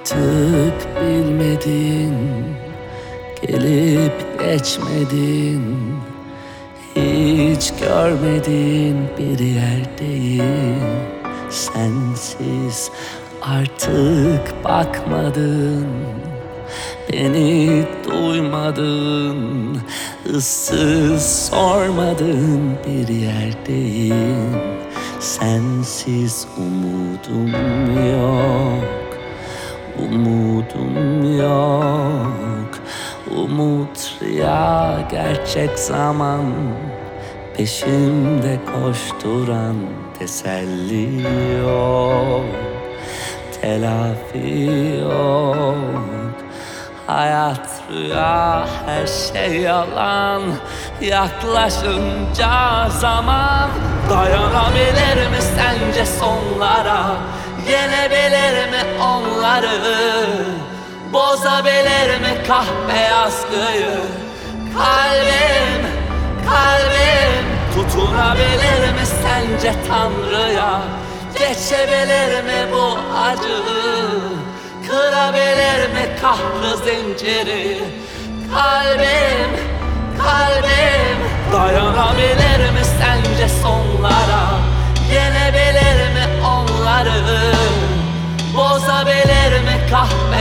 Artık bilmedin, gelip geçmedin, hiç görmedin bir yerdeyim. Sensiz artık bakmadın, beni duymadın, ıssız sormadın bir yerdeyim. Sensiz umudum yok, umudum yok. Umut rüya, gerçek zaman, peşimde koşturan teselli yok, telafi yok. Hayat rüya, her şey yalan. Yaklaşınca zaman dayanabilir mi sence sonlara? Yenebilir mi onları? Bozabilir mi kahpe yaskıyı? Kalbim, kalbim tutunabilir mi sence Tanrı'ya? Geçebilir mi bu acıyı? Kırabilir mi kahrı zinciri? Kalbim, kalbim dayanabilir mi sence sonlara? Yenebilir mi onları? Bozabilir mi kahve